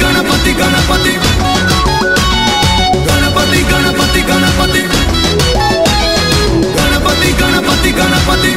गणपति गणपति गणपति गणपति गणपति गणपति गणपति गणपति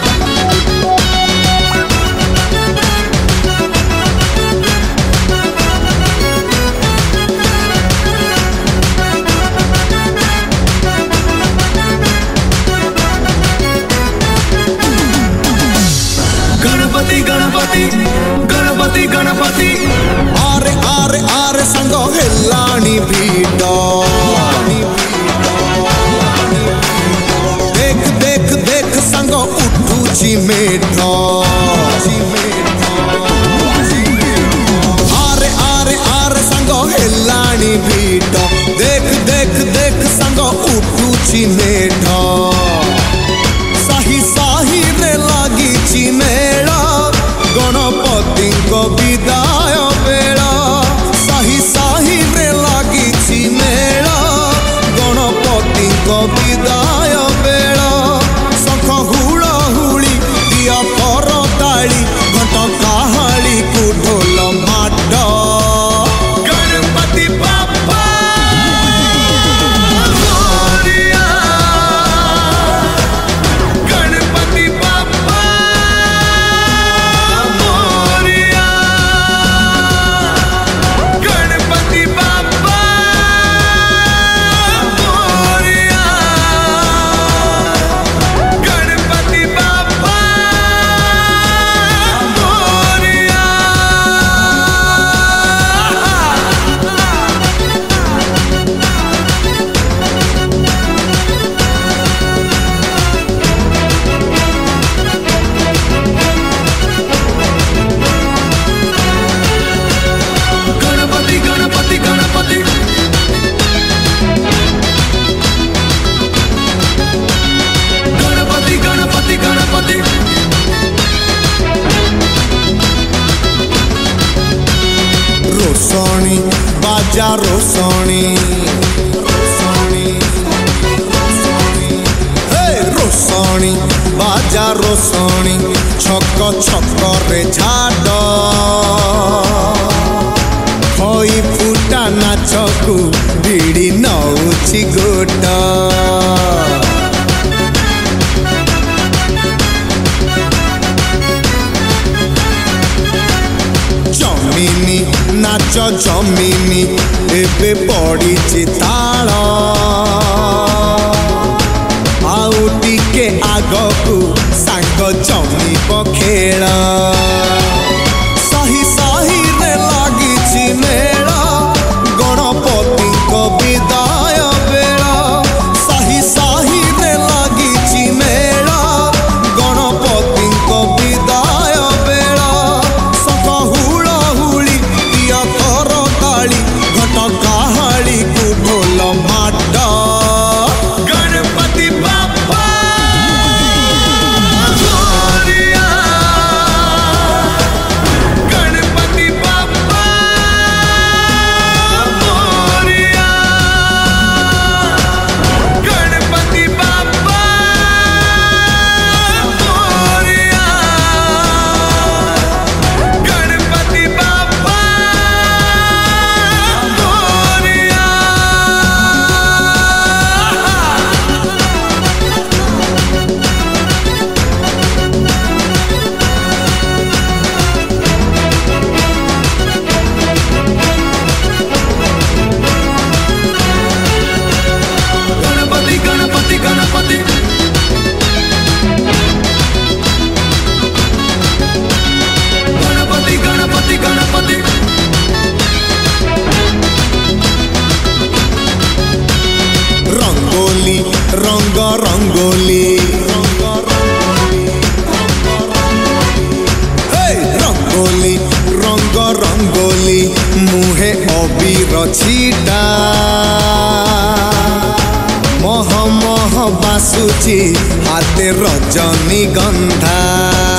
गणपति गणपति गणपति गणपति आरे आरे आरे संग हेलानी भीड़ देख देख देख संग उठुची मेढ आरे आरे आरे संग हेलानी भीड़ देख देख देख संग उठुची मेढ साही साही रे लागिची मेला गणपति को विदाय बेला साही साही रे लागिची मेला गणपति को विदाय बेला शंख हुड़ा हुड़ी दिया कर ताली घंट काहाली को ढोल माड गणपति बाप्पा गणपति बाप्पा गणपति बाप्पा गणपति बाप्पा गणपति गणपति गणपति गणपति गणपति गणपति रोसणी बाजा रोसणी रोसणी हे रोसणी बाजा रोसणी छक छक रे झाड खई फुटा नाचकू भिड़ी नौची गोट जमिनी नाच जमिनी एबे पड़ी ताल आउ टिके आगकू सांग जमिब खेल साही साही रे लागिची मेला गणपति को विदाय बेला साही साही रे लागिची मेला गणपति को विदाय बेला शंख हुड़ा हुड़ी दिया कर ताली घट काहाली को ढोल माड गणपति बाप्पा गणपति बाप्पा गणपति बाप्पा गणपति बाप्पा गणपति गणपति गणपति गणपति गणपति गणपति रंगोली रंग रंगोली हे रंगोली रंग रंगोली मुहे अबीर छीटा मह मह बासुची हाथे रजनी गंधा